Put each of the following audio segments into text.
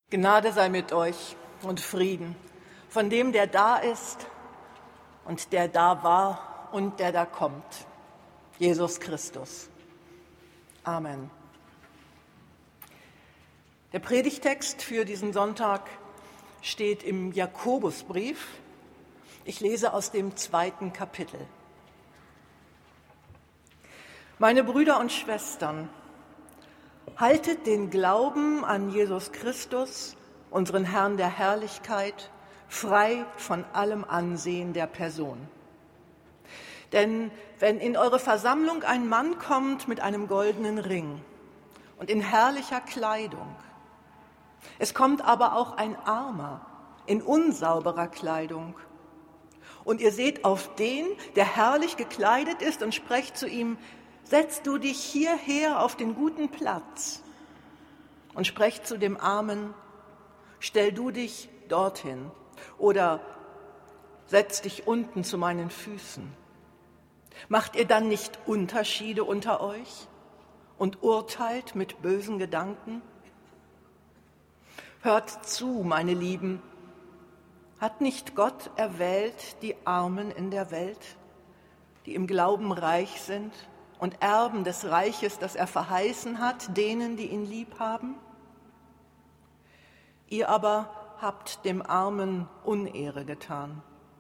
Gnade sei mit euch und Frieden von dem, der da ist und der da war und der da kommt, Jesus Christus. Amen. Der Predigtext für diesen Sonntag steht im Jakobusbrief. Ich lese aus dem 2. Kapitel. Meine Brüder und Schwestern, haltet den Glauben an Jesus Christus, unseren Herrn der Herrlichkeit, frei von allem Ansehen der Person. Denn wenn in eure Versammlung ein Mann kommt mit einem goldenen Ring und in herrlicher Kleidung, es kommt aber auch ein Armer in unsauberer Kleidung, und ihr seht auf den, der herrlich gekleidet ist, und sprecht zu ihm: Setz du dich hierher auf den guten Platz, und sprecht zu dem Armen: Stell du dich dorthin, oder setz dich unten zu meinen Füßen. Macht ihr dann nicht Unterschiede unter euch und urteilt mit bösen Gedanken? Hört zu, meine Lieben, hat nicht Gott erwählt die Armen in der Welt, die im Glauben reich sind und Erben des Reiches, das er verheißen hat, denen, die ihn lieb haben? Ihr aber habt dem Armen Unehre getan.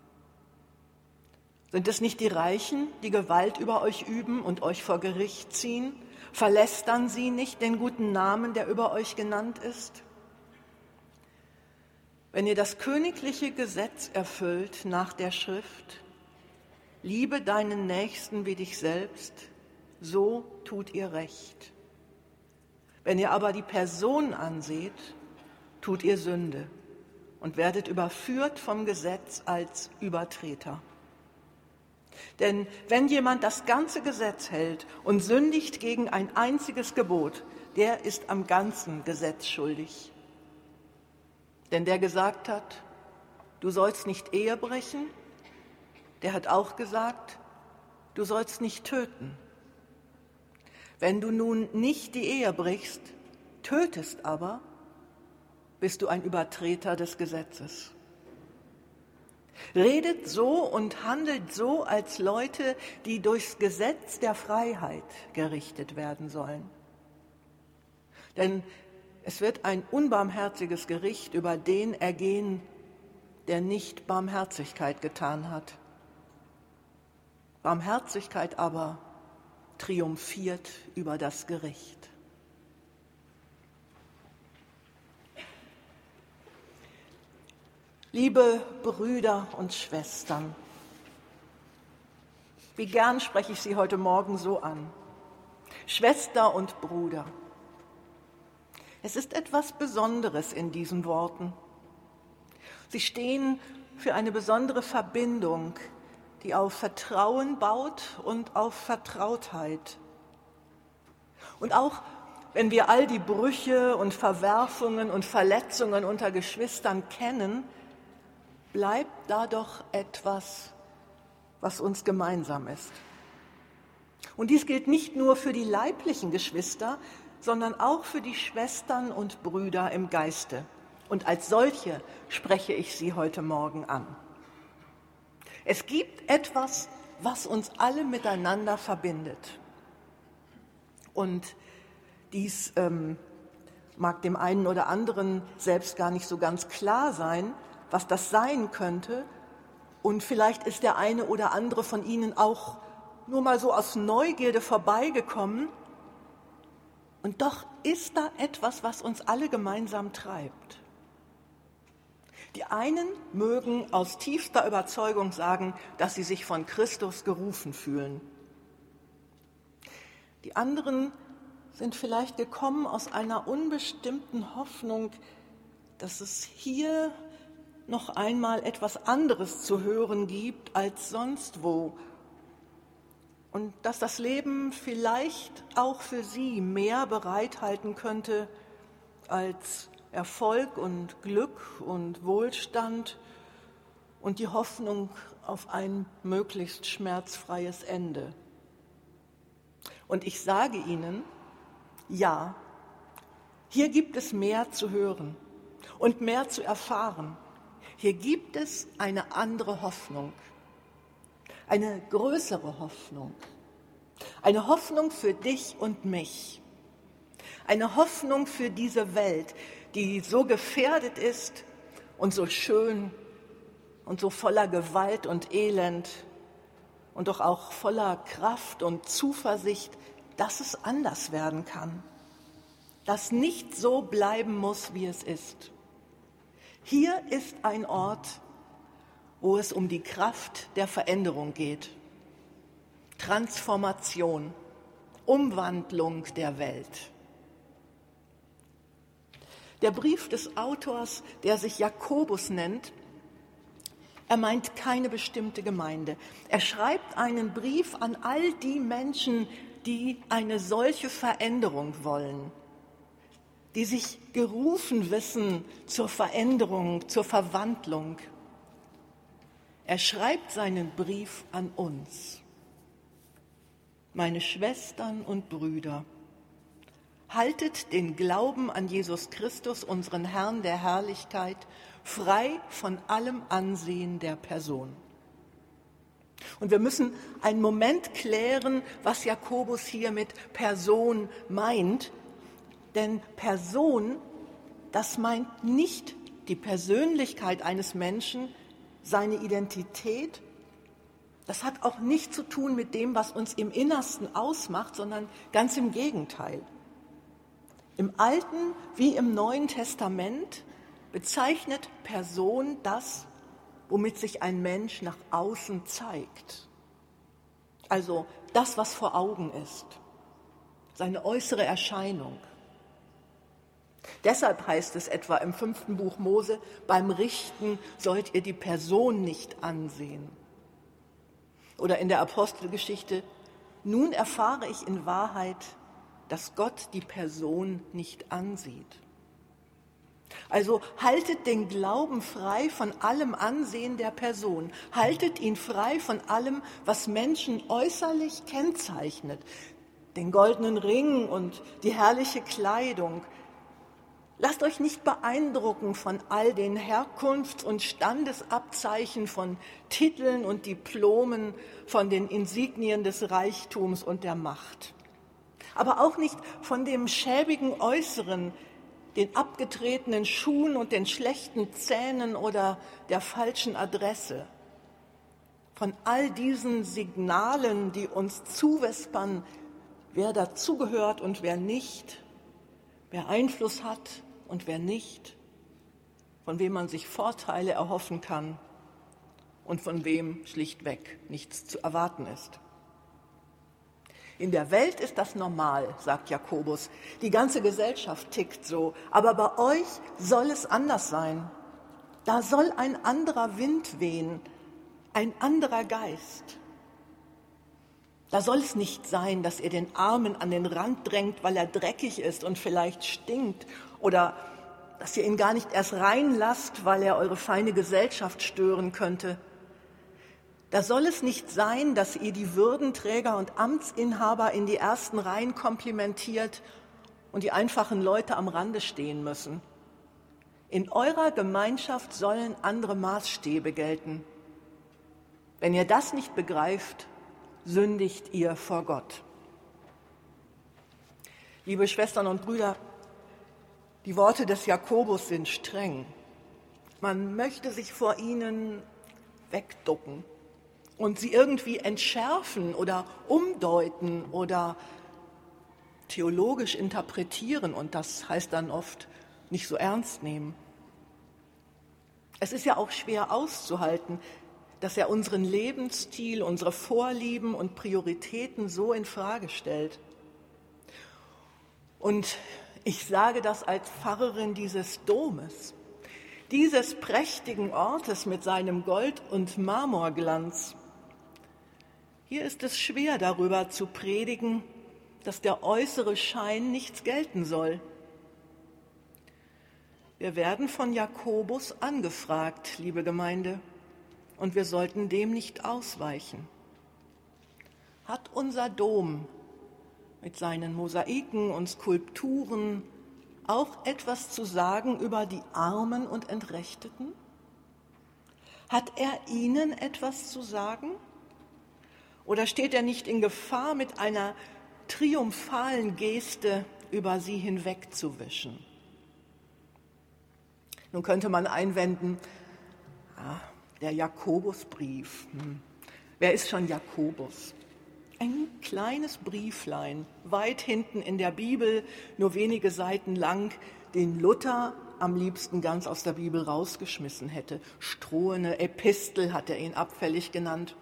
Sind es nicht die Reichen, die Gewalt über euch üben und euch vor Gericht ziehen? Verlästern sie nicht den guten Namen, der über euch genannt ist? Wenn ihr das königliche Gesetz erfüllt nach der Schrift: Liebe deinen Nächsten wie dich selbst, so tut ihr recht. Wenn ihr aber die Person anseht, tut ihr Sünde und werdet überführt vom Gesetz als Übertreter. Denn wenn jemand das ganze Gesetz hält und sündigt gegen ein einziges Gebot, der ist am ganzen Gesetz schuldig. Denn der gesagt hat, du sollst nicht Ehe brechen, der hat auch gesagt, du sollst nicht töten. Wenn du nun nicht die Ehe brichst, tötest aber, bist du ein Übertreter des Gesetzes. Redet so und handelt so als Leute, die durchs Gesetz der Freiheit gerichtet werden sollen. Denn es wird ein unbarmherziges Gericht über den ergehen, der nicht Barmherzigkeit getan hat. Barmherzigkeit aber triumphiert über das Gericht. Liebe Brüder und Schwestern, wie gern spreche ich Sie heute Morgen so an: Schwester und Bruder. Es ist etwas Besonderes in diesen Worten. Sie stehen für eine besondere Verbindung, die auf Vertrauen baut und auf Vertrautheit. Und auch wenn wir all die Brüche und Verwerfungen und Verletzungen unter Geschwistern kennen, bleibt da doch etwas, was uns gemeinsam ist. Und dies gilt nicht nur für die leiblichen Geschwister, sondern auch für die Schwestern und Brüder im Geiste. Und als solche spreche ich sie heute Morgen an. Es gibt etwas, was uns alle miteinander verbindet. Und dies mag dem einen oder anderen selbst gar nicht so ganz klar sein, was das sein könnte. Und vielleicht ist der eine oder andere von Ihnen auch nur mal so aus Neugierde vorbeigekommen. Und doch ist da etwas, was uns alle gemeinsam treibt. Die einen mögen aus tiefster Überzeugung sagen, dass sie sich von Christus gerufen fühlen. Die anderen sind vielleicht gekommen aus einer unbestimmten Hoffnung, dass es hier noch einmal etwas anderes zu hören gibt als sonst wo. Und dass das Leben vielleicht auch für sie mehr bereithalten könnte als Erfolg und Glück und Wohlstand und die Hoffnung auf ein möglichst schmerzfreies Ende. Und ich sage Ihnen, ja, hier gibt es mehr zu hören. und mehr zu erfahren. Hier gibt es eine andere Hoffnung, eine größere Hoffnung, eine Hoffnung für dich und mich, eine Hoffnung für diese Welt, die so gefährdet ist und so schön und so voller Gewalt und Elend und doch auch voller Kraft und Zuversicht, dass es anders werden kann, dass nicht so bleiben muss, wie es ist. Hier ist ein Ort, wo es um die Kraft der Veränderung geht. Transformation, Umwandlung der Welt. Der Brief des Autors, der sich Jakobus nennt, er meint keine bestimmte Gemeinde. Er schreibt einen Brief an all die Menschen, die eine solche Veränderung wollen, die sich gerufen wissen zur Veränderung, zur Verwandlung. Er schreibt seinen Brief an uns. Meine Schwestern und Brüder, haltet den Glauben an Jesus Christus, unseren Herrn der Herrlichkeit, frei von allem Ansehen der Person. Und wir müssen einen Moment klären, was Jakobus hier mit Person meint. Denn Person, das meint nicht die Persönlichkeit eines Menschen, seine Identität. Das hat auch nichts zu tun mit dem, was uns im Innersten ausmacht, sondern ganz im Gegenteil. Im Alten wie im Neuen Testament bezeichnet Person das, womit sich ein Mensch nach außen zeigt. Also das, was vor Augen ist, seine äußere Erscheinung. Deshalb heißt es etwa im 5. Buch Mose, beim Richten sollt ihr die Person nicht ansehen. Oder in der Apostelgeschichte, nun erfahre ich in Wahrheit, dass Gott die Person nicht ansieht. Also haltet den Glauben frei von allem Ansehen der Person. Haltet ihn frei von allem, was Menschen äußerlich kennzeichnet. Den goldenen Ring und die herrliche Kleidung. Lasst euch nicht beeindrucken von all den Herkunfts- und Standesabzeichen, von Titeln und Diplomen, von den Insignien des Reichtums und der Macht. Aber auch nicht von dem schäbigen Äußeren, den abgetretenen Schuhen und den schlechten Zähnen oder der falschen Adresse. Von all diesen Signalen, die uns zuwispern, wer dazugehört und wer nicht, wer Einfluss hat und wer nicht, von wem man sich Vorteile erhoffen kann und von wem schlichtweg nichts zu erwarten ist. In der Welt ist das normal, sagt Jakobus. Die ganze Gesellschaft tickt so. Aber bei euch soll es anders sein. Da soll ein anderer Wind wehen, ein anderer Geist. Da soll es nicht sein, dass ihr den Armen an den Rand drängt, weil er dreckig ist und vielleicht stinkt. Oder dass ihr ihn gar nicht erst reinlasst, weil er eure feine Gesellschaft stören könnte. Da soll es nicht sein, dass ihr die Würdenträger und Amtsinhaber in die ersten Reihen komplimentiert und die einfachen Leute am Rande stehen müssen. In eurer Gemeinschaft sollen andere Maßstäbe gelten. Wenn ihr das nicht begreift, sündigt ihr vor Gott. Liebe Schwestern und Brüder, die Worte des Jakobus sind streng. Man möchte sich vor ihnen wegducken und sie irgendwie entschärfen oder umdeuten oder theologisch interpretieren, und das heißt dann oft nicht so ernst nehmen. Es ist ja auch schwer auszuhalten, dass er unseren Lebensstil, unsere Vorlieben und Prioritäten so in Frage stellt. Und ich sage das als Pfarrerin dieses Domes, dieses prächtigen Ortes mit seinem Gold- und Marmorglanz. Hier ist es schwer, darüber zu predigen, dass der äußere Schein nichts gelten soll. Wir werden von Jakobus angefragt, liebe Gemeinde, und wir sollten dem nicht ausweichen. Hat unser Dom mit seinen Mosaiken und Skulpturen auch etwas zu sagen über die Armen und Entrechteten? Hat er ihnen etwas zu sagen? Oder steht er nicht in Gefahr, mit einer triumphalen Geste über sie hinwegzuwischen? Nun könnte man einwenden, der Jakobusbrief. Wer ist schon Jakobus? Ein kleines Brieflein, weit hinten in der Bibel, nur wenige Seiten lang, den Luther am liebsten ganz aus der Bibel rausgeschmissen hätte. Strohene Epistel hat er ihn abfällig genannt.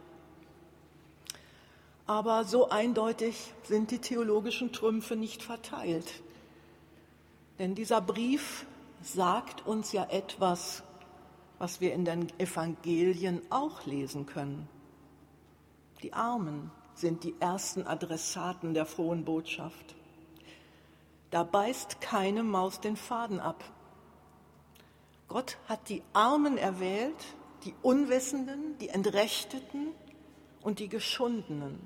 Aber so eindeutig sind die theologischen Trümpfe nicht verteilt. Denn dieser Brief sagt uns ja etwas, was wir in den Evangelien auch lesen können. Die Armen sind die ersten Adressaten der frohen Botschaft. Da beißt keine Maus den Faden ab. Gott hat die Armen erwählt, die Unwissenden, die Entrechteten und die Geschundenen.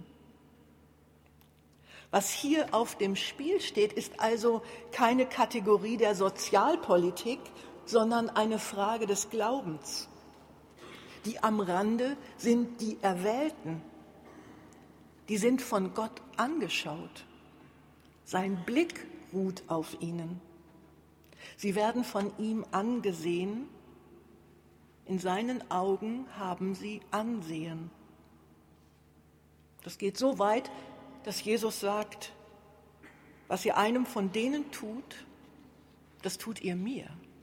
Was hier auf dem Spiel steht, ist also keine Kategorie der Sozialpolitik, sondern eine Frage des Glaubens. Die am Rande sind die Erwählten. Die sind von Gott angeschaut. Sein Blick ruht auf ihnen. Sie werden von ihm angesehen. In seinen Augen haben sie Ansehen. Das geht so weit, dass Jesus sagt, was ihr einem von denen tut, das tut ihr mir.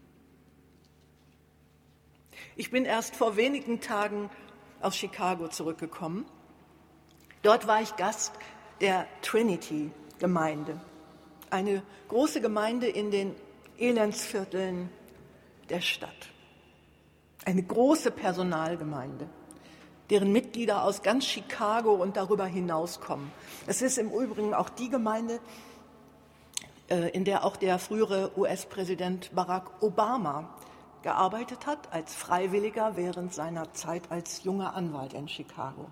Ich bin erst vor wenigen Tagen aus Chicago zurückgekommen. Dort war ich Gast der Trinity-Gemeinde, eine große Gemeinde in den Elendsvierteln der Stadt. Eine große Personalgemeinde, deren Mitglieder aus ganz Chicago und darüber hinaus kommen. Es ist im Übrigen auch die Gemeinde, in der auch der frühere US-Präsident Barack Obama gearbeitet hat, als Freiwilliger während seiner Zeit als junger Anwalt in Chicago.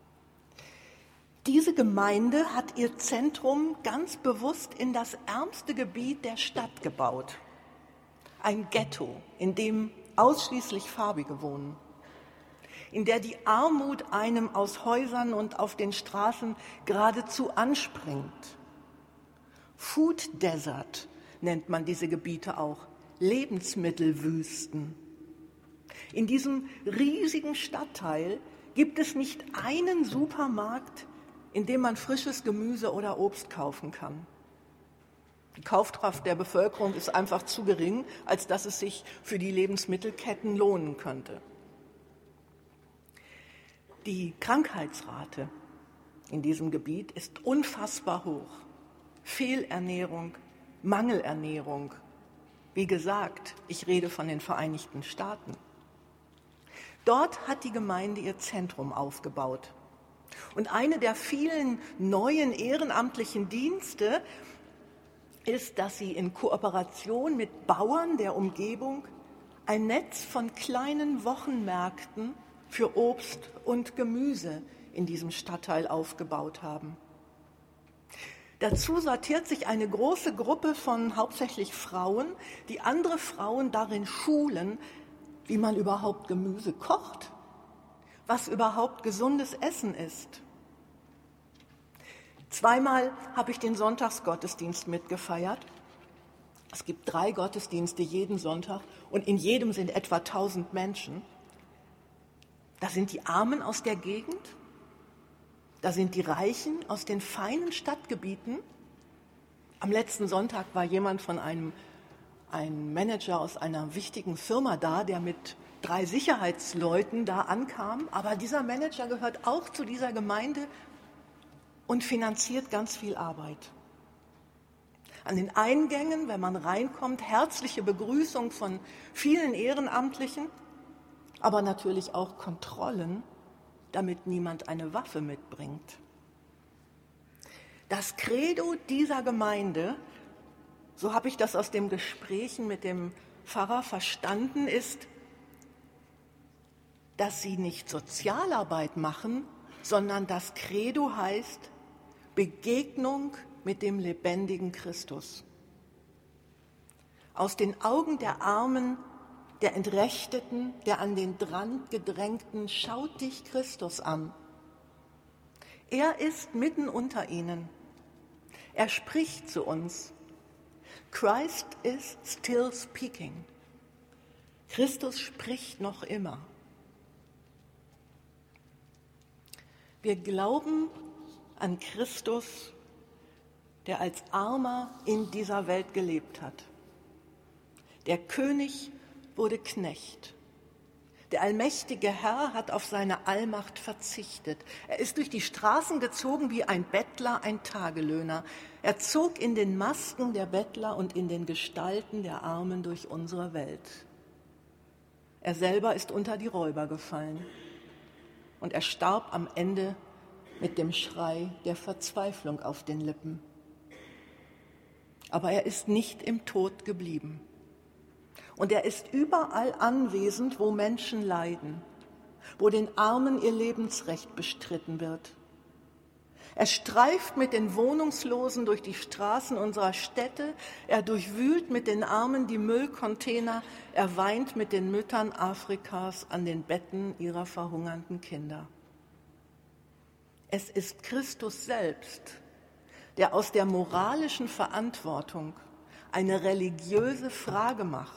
Diese Gemeinde hat ihr Zentrum ganz bewusst in das ärmste Gebiet der Stadt gebaut. Ein Ghetto, in dem ausschließlich Farbige wohnen, in der die Armut einem aus Häusern und auf den Straßen geradezu anspringt. Food Desert nennt man diese Gebiete auch, Lebensmittelwüsten. In diesem riesigen Stadtteil gibt es nicht einen Supermarkt, in dem man frisches Gemüse oder Obst kaufen kann. Die Kaufkraft der Bevölkerung ist einfach zu gering, als dass es sich für die Lebensmittelketten lohnen könnte. Die Krankheitsrate in diesem Gebiet ist unfassbar hoch. Fehlernährung, Mangelernährung. Wie gesagt, ich rede von den Vereinigten Staaten. Dort hat die Gemeinde ihr Zentrum aufgebaut. Und eine der vielen neuen ehrenamtlichen Dienste ist, dass sie in Kooperation mit Bauern der Umgebung ein Netz von kleinen Wochenmärkten für Obst und Gemüse in diesem Stadtteil aufgebaut haben. Dazu sortiert sich eine große Gruppe von hauptsächlich Frauen, die andere Frauen darin schulen, wie man überhaupt Gemüse kocht, was überhaupt gesundes Essen ist. Zweimal habe ich den Sonntagsgottesdienst mitgefeiert. Es gibt 3 Gottesdienste jeden Sonntag und in jedem sind etwa 1000 Menschen. Da sind die Armen aus der Gegend, da sind die Reichen aus den feinen Stadtgebieten. Am letzten Sonntag war jemand von ein Manager aus einer wichtigen Firma da, der mit 3 Sicherheitsleuten da ankam. Aber dieser Manager gehört auch zu dieser Gemeinde und finanziert ganz viel Arbeit. An den Eingängen, wenn man reinkommt, herzliche Begrüßung von vielen Ehrenamtlichen, aber natürlich auch Kontrollen, damit niemand eine Waffe mitbringt. Das Credo dieser Gemeinde, so habe ich das aus den Gesprächen mit dem Pfarrer verstanden, ist, dass sie nicht Sozialarbeit machen, sondern das Credo heißt Begegnung mit dem lebendigen Christus. Aus den Augen der Armen, der Entrechteten, der an den Rand gedrängten, schaut dich Christus an. Er ist mitten unter ihnen. Er spricht zu uns. Christ is still speaking. Christus spricht noch immer. Wir glauben an Christus, der als Armer in dieser Welt gelebt hat. Der König wurde Knecht. Der allmächtige Herr hat auf seine Allmacht verzichtet. Er ist durch die Straßen gezogen wie ein Bettler, ein Tagelöhner. Er zog in den Masken der Bettler und in den Gestalten der Armen durch unsere Welt. Er selber ist unter die Räuber gefallen und er starb am Ende mit dem Schrei der Verzweiflung auf den Lippen. Aber er ist nicht im Tod geblieben. Und er ist überall anwesend, wo Menschen leiden, wo den Armen ihr Lebensrecht bestritten wird. Er streift mit den Wohnungslosen durch die Straßen unserer Städte, er durchwühlt mit den Armen die Müllcontainer, er weint mit den Müttern Afrikas an den Betten ihrer verhungernden Kinder. Es ist Christus selbst, der aus der moralischen Verantwortung eine religiöse Frage macht.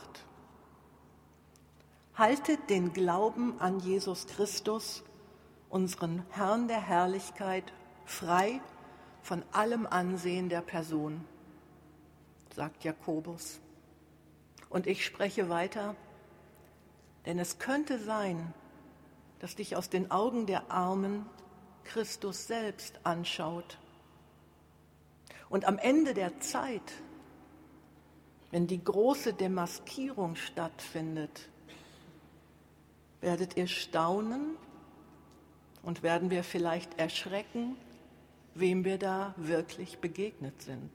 Haltet den Glauben an Jesus Christus, unseren Herrn der Herrlichkeit, frei von allem Ansehen der Person, sagt Jakobus. Und ich spreche weiter, denn es könnte sein, dass dich aus den Augen der Armen Christus selbst anschaut. Und am Ende der Zeit, wenn die große Demaskierung stattfindet, werdet ihr staunen und werden wir vielleicht erschrecken, wem wir da wirklich begegnet sind.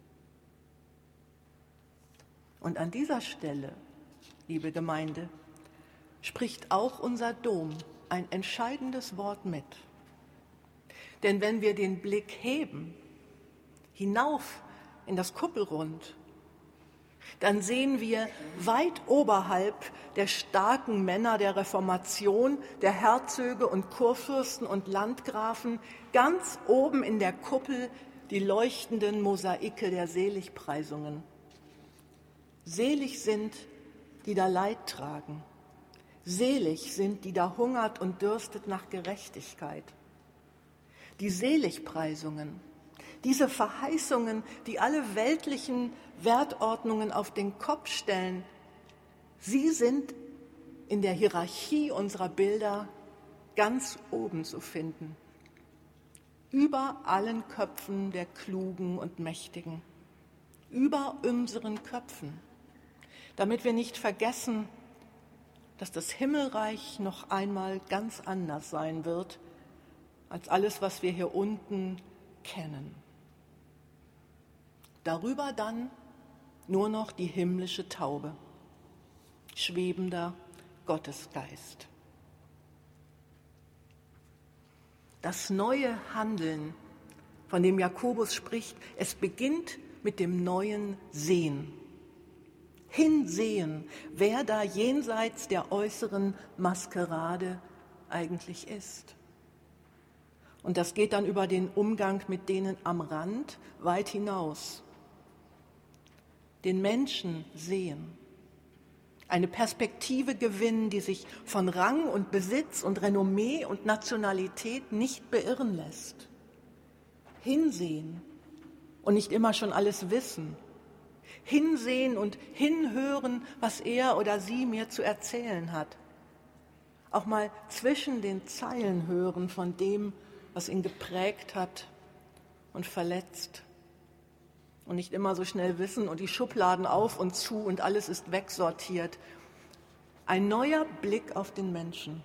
Und an dieser Stelle, liebe Gemeinde, spricht auch unser Dom ein entscheidendes Wort mit. Denn wenn wir den Blick heben, hinauf in das Kuppelrund, dann sehen wir weit oberhalb der starken Männer der Reformation, der Herzöge und Kurfürsten und Landgrafen, ganz oben in der Kuppel die leuchtenden Mosaike der Seligpreisungen. Selig sind, die da Leid tragen. Selig sind, die da hungert und dürstet nach Gerechtigkeit. Die Seligpreisungen, diese Verheißungen, die alle weltlichen Wertordnungen auf den Kopf stellen, sie sind in der Hierarchie unserer Bilder ganz oben zu finden. Über allen Köpfen der Klugen und Mächtigen. Über unseren Köpfen. Damit wir nicht vergessen, dass das Himmelreich noch einmal ganz anders sein wird, als alles, was wir hier unten kennen. Darüber dann nur noch die himmlische Taube, schwebender Gottesgeist. Das neue Handeln, von dem Jakobus spricht, es beginnt mit dem neuen Sehen. Hinsehen, wer da jenseits der äußeren Maskerade eigentlich ist. Und das geht dann über den Umgang mit denen am Rand weit hinaus. Den Menschen sehen, eine Perspektive gewinnen, die sich von Rang und Besitz und Renommee und Nationalität nicht beirren lässt. Hinsehen und nicht immer schon alles wissen. Hinsehen und hinhören, was er oder sie mir zu erzählen hat. Auch mal zwischen den Zeilen hören von dem, was ihn geprägt hat und verletzt. Und nicht immer so schnell wissen und die Schubladen auf und zu und alles ist wegsortiert. Ein neuer Blick auf den Menschen.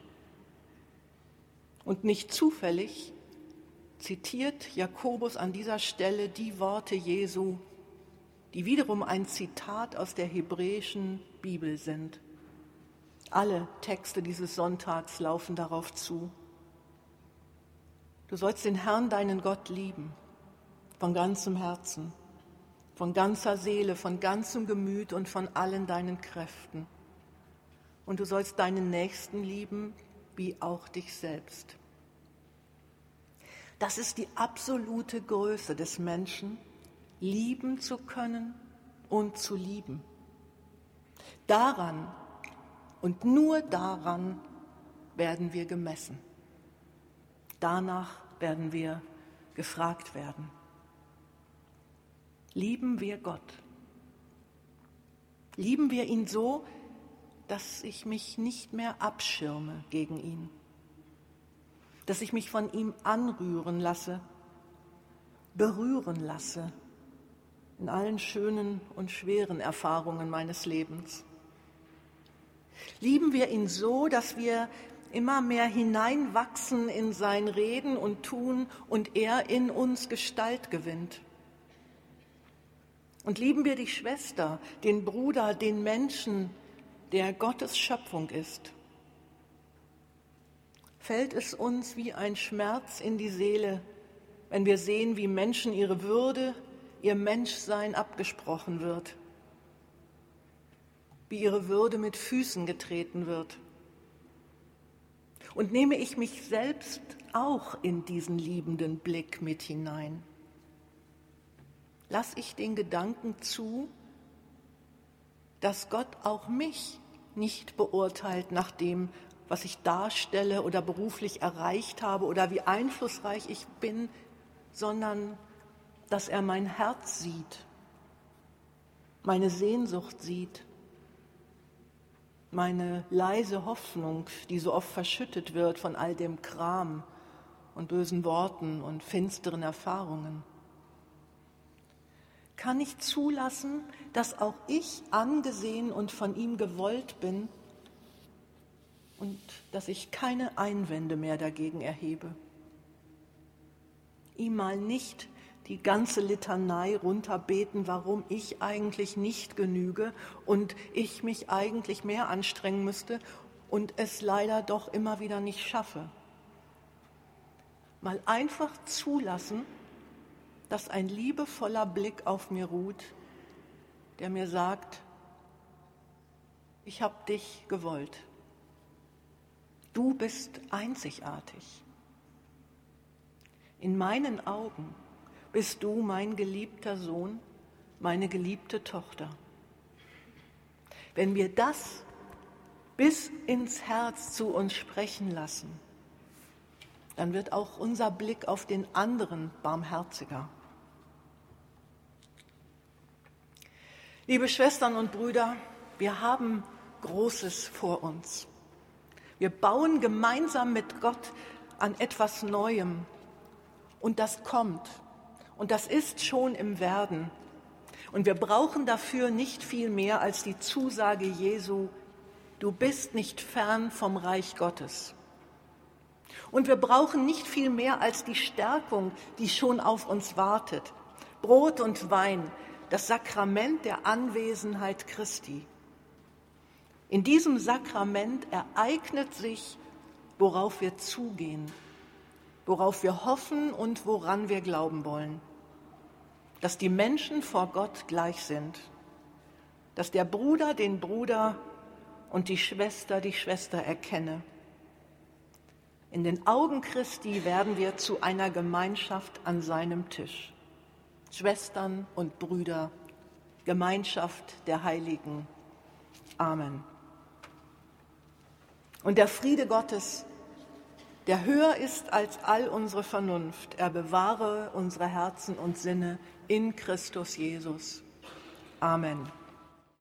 Und nicht zufällig zitiert Jakobus an dieser Stelle die Worte Jesu, die wiederum ein Zitat aus der hebräischen Bibel sind. Alle Texte dieses Sonntags laufen darauf zu. Du sollst den Herrn, deinen Gott, lieben, von ganzem Herzen, von ganzer Seele, von ganzem Gemüt und von allen deinen Kräften. Und du sollst deinen Nächsten lieben, wie auch dich selbst. Das ist die absolute Größe des Menschen, lieben zu können und zu lieben. Daran und nur daran werden wir gemessen. Danach werden wir gefragt werden. Lieben wir Gott? Lieben wir ihn so, dass ich mich nicht mehr abschirme gegen ihn, dass ich mich von ihm anrühren lasse, berühren lasse in allen schönen und schweren Erfahrungen meines Lebens? Lieben wir ihn so, dass wir immer mehr hineinwachsen in sein Reden und Tun und er in uns Gestalt gewinnt? Und lieben wir die Schwester, den Bruder, den Menschen, der Gottes Schöpfung ist? Fällt es uns wie ein Schmerz in die Seele, wenn wir sehen, wie Menschen ihre Würde, ihr Menschsein abgesprochen wird, wie ihre Würde mit Füßen getreten wird? Und nehme ich mich selbst auch in diesen liebenden Blick mit hinein? Lass ich den Gedanken zu, dass Gott auch mich nicht beurteilt nach dem, was ich darstelle oder beruflich erreicht habe oder wie einflussreich ich bin, sondern dass er mein Herz sieht, meine Sehnsucht sieht, meine leise Hoffnung, die so oft verschüttet wird von all dem Kram und bösen Worten und finsteren Erfahrungen. Kann ich zulassen, dass auch ich angesehen und von ihm gewollt bin und dass ich keine Einwände mehr dagegen erhebe? Ihm mal nicht die ganze Litanei runterbeten, warum ich eigentlich nicht genüge und ich mich eigentlich mehr anstrengen müsste und es leider doch immer wieder nicht schaffe. Mal einfach zulassen, dass ein liebevoller Blick auf mir ruht, der mir sagt, ich habe dich gewollt. Du bist einzigartig. In meinen Augen bist du mein geliebter Sohn, meine geliebte Tochter. Wenn wir das bis ins Herz zu uns sprechen lassen, dann wird auch unser Blick auf den anderen barmherziger. Liebe Schwestern und Brüder, wir haben Großes vor uns. Wir bauen gemeinsam mit Gott an etwas Neuem und das kommt und das ist schon im Werden. Und wir brauchen dafür nicht viel mehr als die Zusage Jesu, du bist nicht fern vom Reich Gottes. Und wir brauchen nicht viel mehr als die Stärkung, die schon auf uns wartet. Brot und Wein, das Sakrament der Anwesenheit Christi. In diesem Sakrament ereignet sich, worauf wir zugehen, worauf wir hoffen und woran wir glauben wollen. Dass die Menschen vor Gott gleich sind, dass der Bruder den Bruder und die Schwester erkenne. In den Augen Christi werden wir zu einer Gemeinschaft an seinem Tisch. Schwestern und Brüder, Gemeinschaft der Heiligen. Amen. Und der Friede Gottes, der höher ist als all unsere Vernunft, er bewahre unsere Herzen und Sinne in Christus Jesus. Amen.